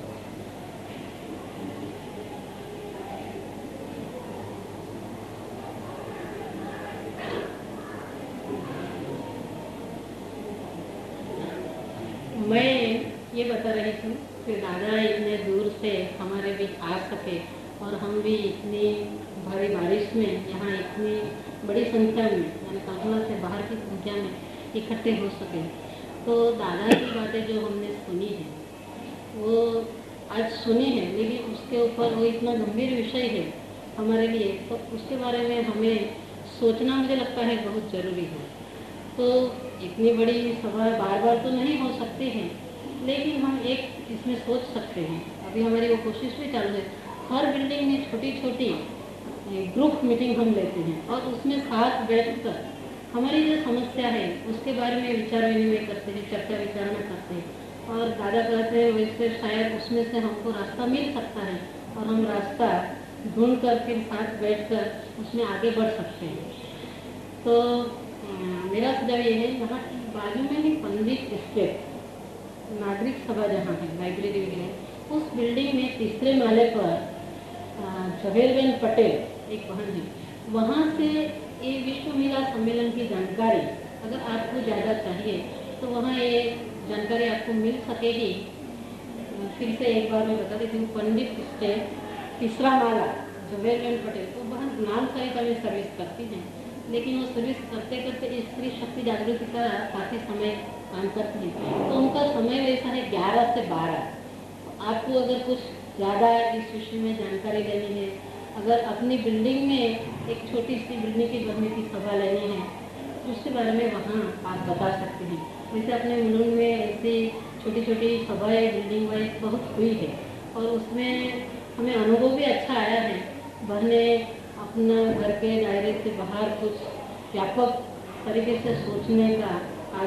मैं ये बता रही थी कि दादा इतने दूर से हमारे बीच आ सके और हम भी इतनी भारी बारिश में यहाँ इतनी बड़ी संख्या में यानी कल्पना से बाहर की संख्या में इकट्ठे हो सके। तो दादा की बातें जो हमने सुनी है वो आज सुनी है, लेकिन उसके ऊपर वो इतना गंभीर विषय है हमारे लिए, तो उसके बारे में हमें सोचना मुझे लगता है बहुत ज़रूरी है। तो इतनी बड़ी सभा बार बार तो नहीं हो सकती है, लेकिन हम एक इसमें सोच सकते हैं। अभी हमारी वो कोशिश भी चालू है। हर बिल्डिंग में छोटी छोटी ग्रुप मीटिंग हम लेते हैं और उसमें साथ बैठकर हमारी जो समस्या है उसके बारे में विचार विनिमय करते हैं, चर्चा विचारणा करते हैं। और दादा कहते हैं वैसे शायद उसमें से हमको रास्ता मिल सकता है और हम रास्ता ढूंढ कर फिर साथ बैठकर उसमें आगे बढ़ सकते हैं। तो मेरा सुझाव ये है, यहाँ बाजू में ही पंडित स्टेट नागरिक सभा जहाँ है, लाइब्रेरी है, उस बिल्डिंग में तीसरे माले पर जवेरबेन पटेल एक बहन है, वहाँ से ये विश्व महिला सम्मेलन की जानकारी अगर आपको ज़्यादा चाहिए तो वहाँ ये जानकारी आपको मिल सकेगी। फिर से एक बार मैं बता देती हूँ, पंडित स्टेट तीसरा माला जवेरबेन पटेल, तो बहन ज्ञान सरिता में सर्विस करती हैं, लेकिन वो सर्विस करते करते स्त्री शक्ति जागृति का काफ़ी समय काम करती है। तो उनका समय वैसा है ग्यारह से बारह। आपको अगर कुछ ज़्यादा इस विषय में जानकारी लेनी है, अगर अपनी बिल्डिंग में एक छोटी सी बिल्डिंग की बनने की सभा लेनी है, उसके बारे में वहाँ आप बता सकते हैं। जैसे अपने मुलुंड में ऐसी छोटी छोटी सभाएँ बिल्डिंग वाइज बहुत हुई है और उसमें हमें अनुभव भी अच्छा आया है। बहने अपना घर के दायरे से बाहर कुछ व्यापक तरीके से सोचने का आज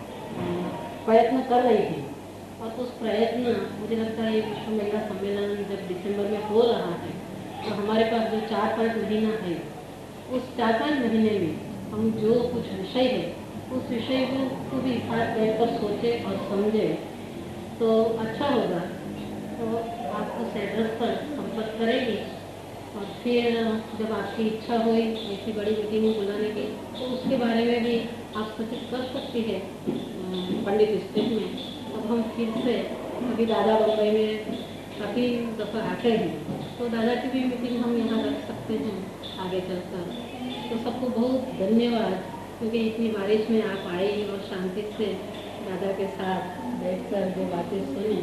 प्रयत्न कर रही थी और उस प्रयत्न मुझे लगता है ये विश्व महिला सम्मेलन जब दिसंबर में हो रहा है तो हमारे पास जो चार पाँच महीना है, उस चार पाँच महीने में हम जो कुछ विषय है उस विषय को भी साथ बैठकर सोचे और समझे तो अच्छा होगा। तो आपको एड्रेस पर संपर्क करेगी और फिर जब आपकी इच्छा हुई ऐसी बड़ी मीटिंग बुलाने की तो उसके बारे में भी आप सूचित कर सकती है पंडित स्टेट में। अब हम फिर से अभी दादा बम्बई में काफ़ी दफ़ा आते हैं तो दादा की भी मीटिंग हम यहाँ रख सकते हैं आगे चलकर। तो सबको बहुत धन्यवाद, क्योंकि इतनी बारिश में आप आई और शांति से दादा के साथ बैठकर जो बातें सुनी।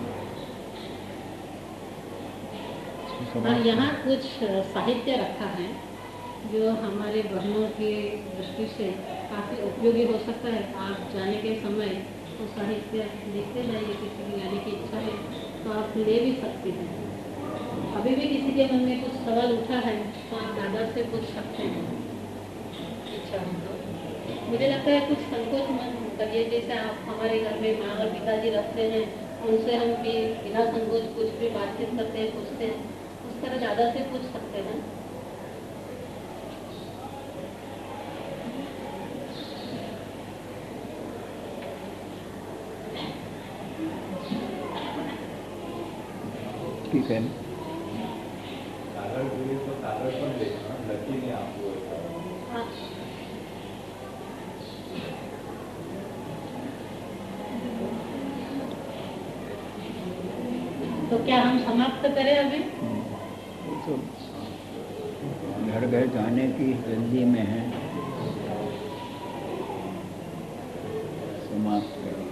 और यहाँ कुछ साहित्य रखा है जो हमारे बहनों की दृष्टि से काफ़ी उपयोगी हो सकता है। आप जाने के समय तो साहित्य देखते जाइए, किसी की जाने की इच्छा है तो आप ले भी सकते हैं। अभी भी किसी के मन में कुछ सवाल उठा है तो आप दादा से पूछ सकते हैं इच्छा हो तो। मुझे लगता है कुछ संकोच मत करिए, जैसे आप हमारे घर में माँ और पिताजी रखते हैं, उनसे हम भी बिना संकोच कुछ भी बातचीत करते हैं, पूछते हैं, उस तरह दादा से पूछ सकते हैं। ठीक है, कागज જોઈએ તો કાગળ પણ લેખા લખીને આપવું હોય तो क्या हम समाप्त करें अभी? तो घर घर जाने की जल्दी में है, समाप्त करें।